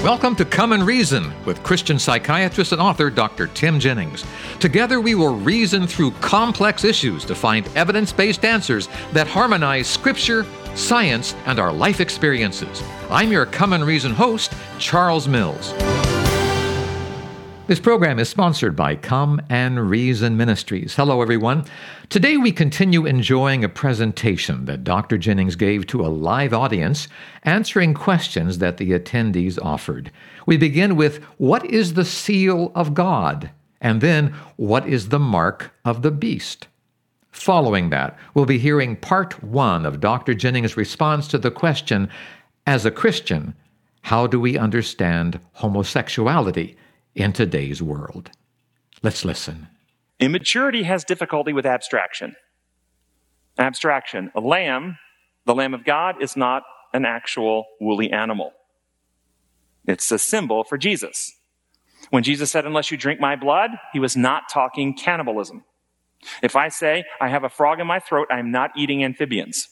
Welcome to Come and Reason with Christian psychiatrist and author Dr. Tim Jennings. Together we will reason through complex issues to find evidence-based answers that harmonize Scripture, science, and our life experiences. I'm your Come and Reason host, Charles Mills. This program is sponsored by Come and Reason Ministries. Hello, everyone. Today we continue enjoying a presentation that Dr. Jennings gave to a live audience, answering questions that the attendees offered. We begin with, what is the seal of God? And then, what is the mark of the beast? Following that, we'll be hearing part 1 of Dr. Jennings' response to the question, as a Christian, how do we understand homosexuality in today's world? Let's listen. Immaturity has difficulty with abstraction. Abstraction. A lamb, the Lamb of God, is not an actual woolly animal. It's a symbol for Jesus. When Jesus said, unless you drink my blood, he was not talking cannibalism. If I say, I have a frog in my throat, I'm not eating amphibians.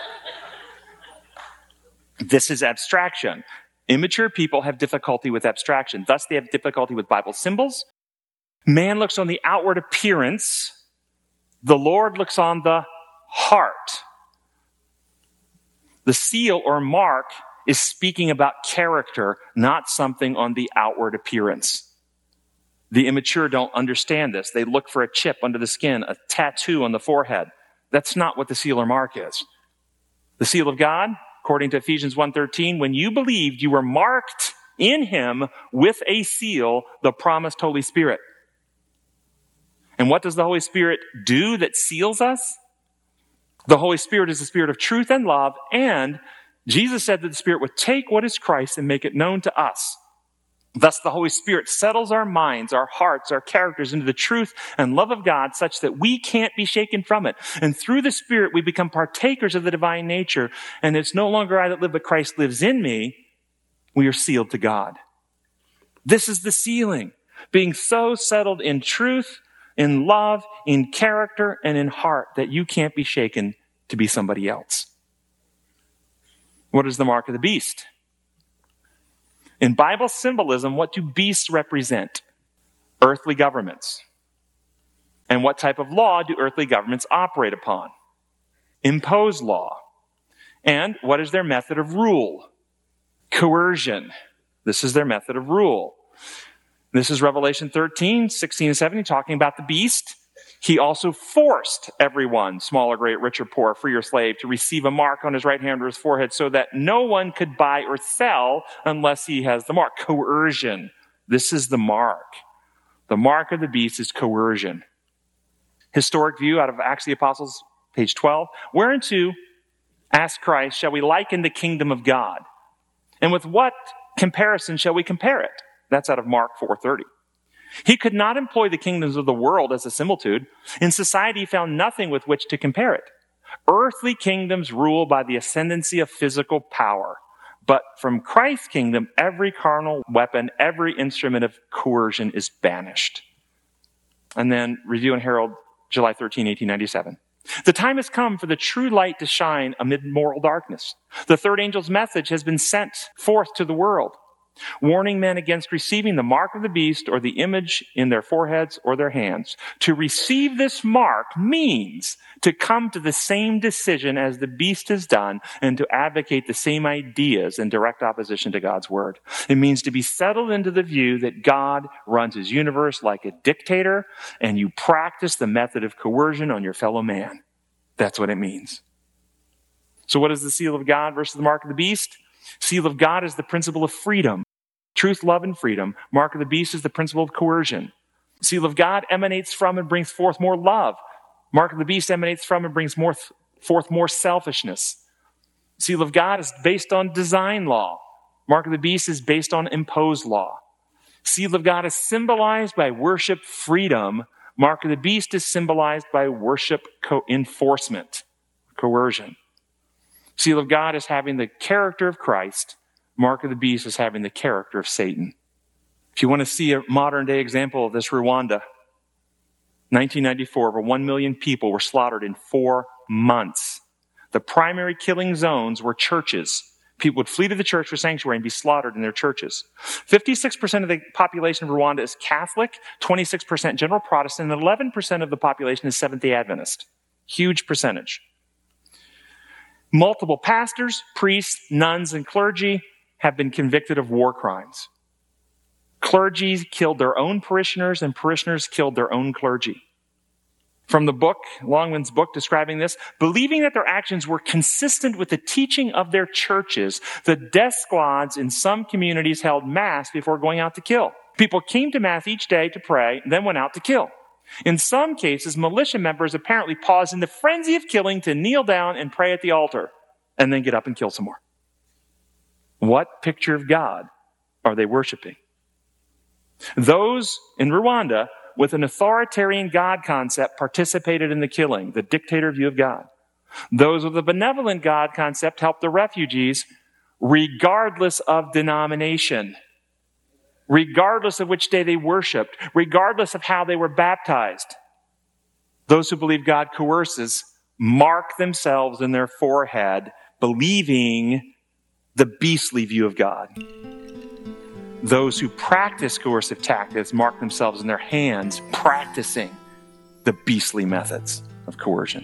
This is abstraction. Immature people have difficulty with abstraction. Thus, they have difficulty with Bible symbols. Man looks on the outward appearance. The Lord looks on the heart. The seal or mark is speaking about character, not something on the outward appearance. The immature don't understand this. They look for a chip under the skin, a tattoo on the forehead. That's not what the seal or mark is. The seal of God, according to Ephesians 1:13, when you believed, you were marked in him with a seal, the promised Holy Spirit. And what does the Holy Spirit do that seals us? The Holy Spirit is the Spirit of truth and love, and Jesus said that the Spirit would take what is Christ and make it known to us. Thus, the Holy Spirit settles our minds, our hearts, our characters into the truth and love of God such that we can't be shaken from it. And through the Spirit, we become partakers of the divine nature. And it's no longer I that live, but Christ lives in me. We are sealed to God. This is the sealing. Being so settled in truth, in love, in character, and in heart that you can't be shaken to be somebody else. What is the mark of the beast? In Bible symbolism, what do beasts represent? Earthly governments. And what type of law do earthly governments operate upon? Impose law. And what is their method of rule? Coercion. This is their method of rule. This is Revelation 13, 16 and 17, talking about the beast. He also forced everyone, small or great, rich or poor, free or slave, to receive a mark on his right hand or his forehead so that no one could buy or sell unless he has the mark. Coercion. This is the mark. The mark of the beast is coercion. Historic view out of Acts of the Apostles, page 12. Whereunto, asked Christ, shall we liken the kingdom of God? And with what comparison shall we compare it? That's out of Mark 4:30. He could not employ the kingdoms of the world as a similitude. In society, he found nothing with which to compare it. Earthly kingdoms rule by the ascendancy of physical power. But from Christ's kingdom, every carnal weapon, every instrument of coercion is banished. And then Review and Herald, July 13, 1897. The time has come for the true light to shine amid moral darkness. The third angel's message has been sent forth to the world, warning men against receiving the mark of the beast or the image in their foreheads or their hands. To receive this mark means to come to the same decision as the beast has done and to advocate the same ideas in direct opposition to God's word. It means to be settled into the view that God runs his universe like a dictator and you practice the method of coercion on your fellow man. That's what it means. So what is the seal of God versus the mark of the beast? Seal of God is the principle of freedom. Truth, love, and freedom. Mark of the beast is the principle of coercion. Seal of God emanates from and brings forth more love. Mark of the beast emanates from and brings forth more selfishness. Seal of God is based on design law. Mark of the beast is based on imposed law. Seal of God is symbolized by worship freedom. Mark of the beast is symbolized by worship enforcement, coercion. Seal of God is having the character of Christ. Mark of the beast is having the character of Satan. If you want to see a modern day example of this, Rwanda, 1994, over 1 million people were slaughtered in 4 months. The primary killing zones were churches. People would flee to the church for sanctuary and be slaughtered in their churches. 56% of the population of Rwanda is Catholic, 26% general Protestant, and 11% of the population is Seventh-day Adventist. Huge percentage. Multiple pastors, priests, nuns, and clergy have been convicted of war crimes. Clergy killed their own parishioners, and parishioners killed their own clergy. From the book, Longman's book describing this, believing that their actions were consistent with the teaching of their churches, the death squads in some communities held mass before going out to kill. People came to mass each day to pray, then went out to kill. In some cases, militia members apparently paused in the frenzy of killing to kneel down and pray at the altar, and then get up and kill some more. What picture of God are they worshiping? Those in Rwanda with an authoritarian God concept participated in the killing, the dictator view of God. Those with a benevolent God concept helped the refugees regardless of denomination, regardless of which day they worshiped, regardless of how they were baptized. Those who believe God coerces mark themselves in their forehead, believing the beastly view of God. Those who practice coercive tactics mark themselves in their hands, practicing the beastly methods of coercion.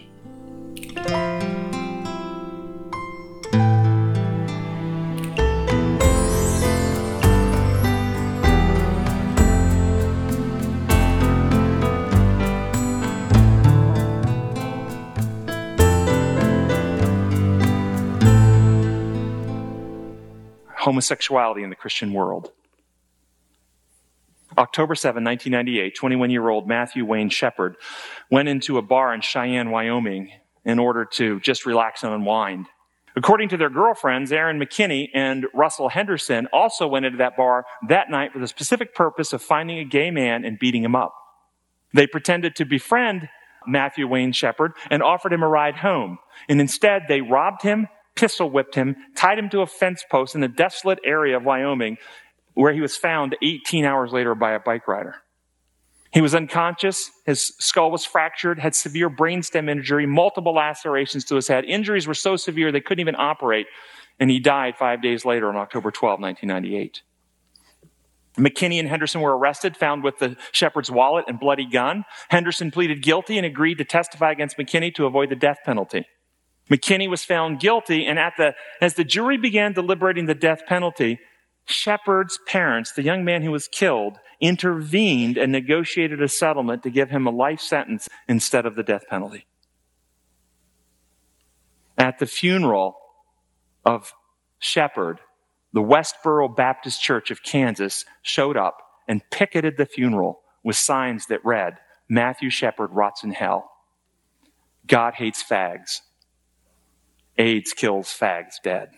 Homosexuality in the Christian world. October 7, 1998, 21-year-old Matthew Wayne Shepard went into a bar in Cheyenne, Wyoming in order to just relax and unwind. According to their girlfriends, Erin McKinney and Russell Henderson also went into that bar that night for the specific purpose of finding a gay man and beating him up. They pretended to befriend Matthew Wayne Shepard and offered him a ride home. And instead, they robbed him, pistol whipped him, tied him to a fence post in a desolate area of Wyoming, where he was found 18 hours later by a bike rider. He was unconscious, his skull was fractured, had severe brainstem injury, multiple lacerations to his head. Injuries were so severe they couldn't even operate, and he died 5 days later on October 12, 1998. McKinney and Henderson were arrested, found with the Shepard's wallet and bloody gun. Henderson pleaded guilty and agreed to testify against McKinney to avoid the death penalty. McKinney was found guilty, and as the jury began deliberating the death penalty, Shepard's parents, the young man who was killed, intervened and negotiated a settlement to give him a life sentence instead of the death penalty. At the funeral of Shepard, the Westboro Baptist Church of Kansas showed up and picketed the funeral with signs that read, "Matthew Shepard rots in hell. God hates fags. AIDS kills fags dead."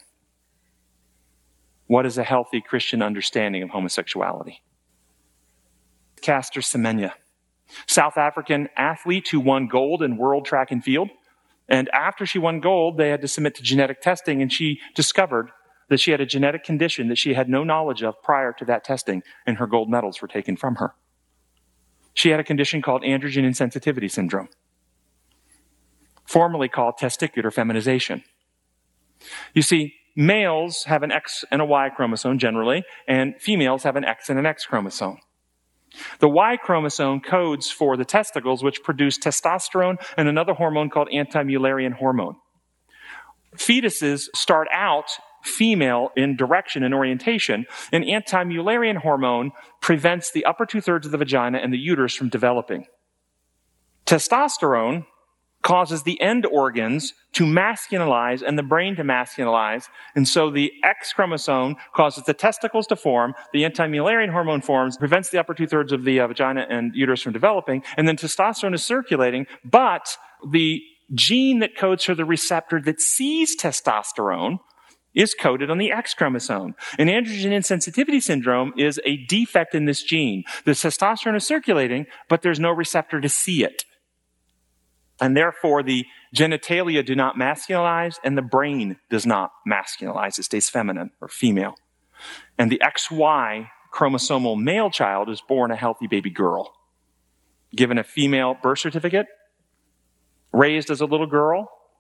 What is a healthy Christian understanding of homosexuality? Caster Semenya, South African athlete who won gold in world track and field. And after she won gold, they had to submit to genetic testing, and she discovered that she had a genetic condition that she had no knowledge of prior to that testing, and her gold medals were taken from her. She had a condition called androgen insensitivity syndrome, formerly called testicular feminization. You see, males have an X and a Y chromosome generally, and females have an X and an X chromosome. The Y chromosome codes for the testicles, which produce testosterone and another hormone called anti-Mullerian hormone. Fetuses start out female in direction and orientation, and anti-Mullerian hormone prevents the upper two-thirds of the vagina and the uterus from developing. Testosterone causes the end organs to masculinize and the brain to masculinize. And so the X chromosome causes the testicles to form, the anti-Mullerian hormone forms, prevents the upper two-thirds of the vagina and uterus from developing, and then testosterone is circulating, but the gene that codes for the receptor that sees testosterone is coded on the X chromosome. And androgen insensitivity syndrome is a defect in this gene. The testosterone is circulating, but there's no receptor to see it. And therefore, the genitalia do not masculinize, and the brain does not masculinize. It stays feminine or female. And the XY chromosomal male child is born a healthy baby girl, given a female birth certificate, raised as a little girl,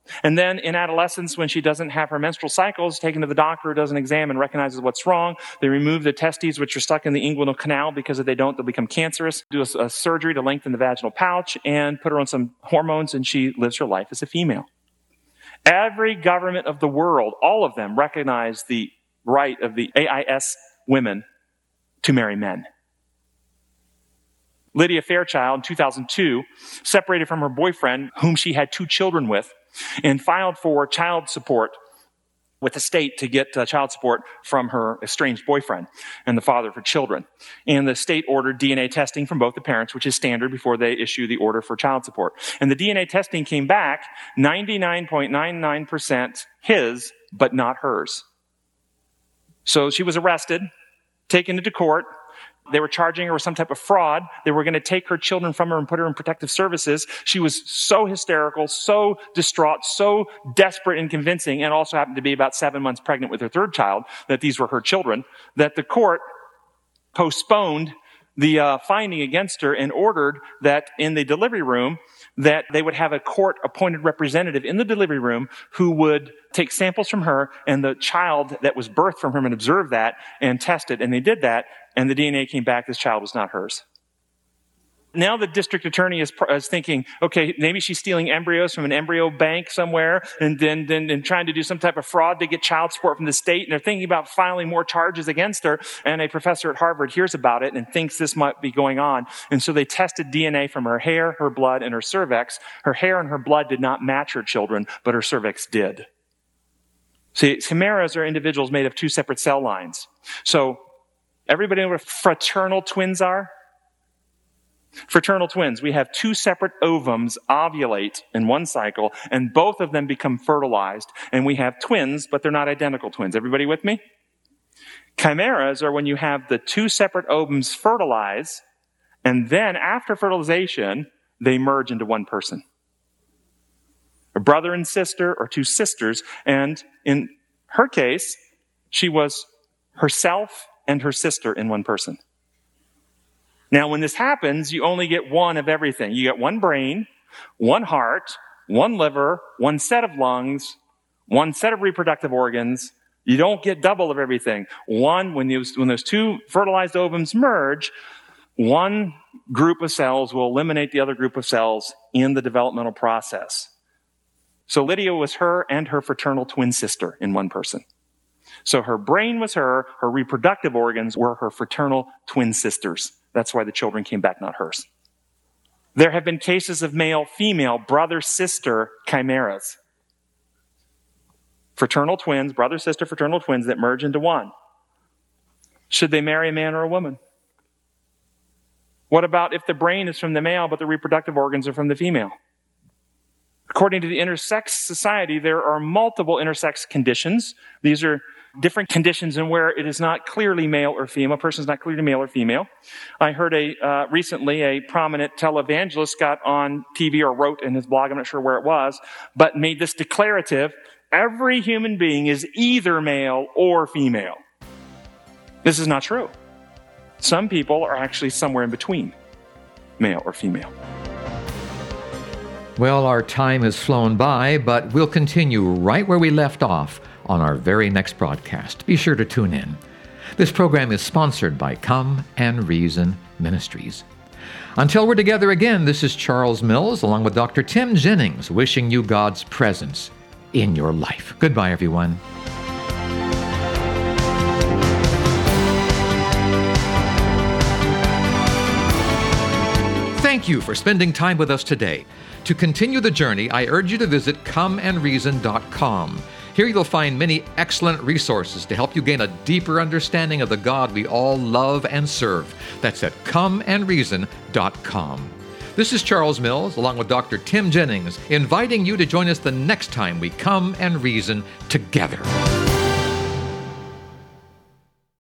And then in adolescence, when she doesn't have her menstrual cycles, taken to the doctor, does an exam and recognizes what's wrong. They remove the testes, which are stuck in the inguinal canal, because if they don't, they'll become cancerous. Do a surgery to lengthen the vaginal pouch and put her on some hormones, and she lives her life as a female. Every government of the world, all of them, recognize the right of the AIS women to marry men. Lydia Fairchild, in 2002, separated from her boyfriend, whom she had 2 children with, and filed for child support with the state to get child support from her estranged boyfriend and the father of her children. And the state ordered DNA testing from both the parents, which is standard before they issue the order for child support. And the DNA testing came back 99.99% his, but not hers. So she was arrested, taken into court. They were charging her with some type of fraud. They were going to take her children from her and put her in protective services. She was so hysterical, so distraught, so desperate and convincing, and also happened to be about 7 months pregnant with her 3rd child, that these were her children, that the court postponed the finding against her and ordered that in the delivery room that they would have a court-appointed representative in the delivery room who would take samples from her and the child that was birthed from her and observe that and test it. And they did that, and the DNA came back. This child was not hers. Now the district attorney is thinking, okay, maybe she's stealing embryos from an embryo bank somewhere and then trying to do some type of fraud to get child support from the state. And they're thinking about filing more charges against her. And a professor at Harvard hears about it and thinks this might be going on. And so they tested DNA from her hair, her blood, and her cervix. Her hair and her blood did not match her children, but her cervix did. See, chimeras are individuals made of 2 separate cell lines. So everybody know what fraternal twins are? Fraternal twins, we have 2 separate ovums ovulate in one cycle, and both of them become fertilized. And we have twins, but they're not identical twins. Everybody with me? Chimeras are when you have the 2 separate ovums fertilize, and then after fertilization, they merge into one person. A brother and sister, or 2 sisters, and in her case, she was herself and her sister in one person. Now, when this happens, you only get one of everything. You get one brain, one heart, one liver, one set of lungs, one set of reproductive organs. You don't get double of everything. When those 2 fertilized ovums merge, one group of cells will eliminate the other group of cells in the developmental process. So Lydia was her and her fraternal twin sister in one person. So her brain was her reproductive organs were her fraternal twin sisters. That's why the children came back, not hers. There have been cases of male-female, brother-sister chimeras. Fraternal twins, brother-sister fraternal twins that merge into one. Should they marry a man or a woman? What about if the brain is from the male, but the reproductive organs are from the female? According to the Intersex Society, there are multiple intersex conditions. These are different conditions in where it is not clearly male or female. A person is not clearly male or female. I heard recently a prominent televangelist got on TV or wrote in his blog, I'm not sure where it was, but made this declarative: every human being is either male or female. This is not true. Some people are actually somewhere in between, male or female. Well, our time has flown by, but we'll continue right where we left off on our very next broadcast. Be sure to tune in. This program is sponsored by Come and Reason Ministries. Until we're together again, this is Charles Mills, along with Dr. Tim Jennings, wishing you God's presence in your life. Goodbye, everyone. Thank you for spending time with us today. To continue the journey, I urge you to visit comeandreason.com. Here you'll find many excellent resources to help you gain a deeper understanding of the God we all love and serve. That's at comeandreason.com. This is Charles Mills, along with Dr. Tim Jennings, inviting you to join us the next time we come and reason together.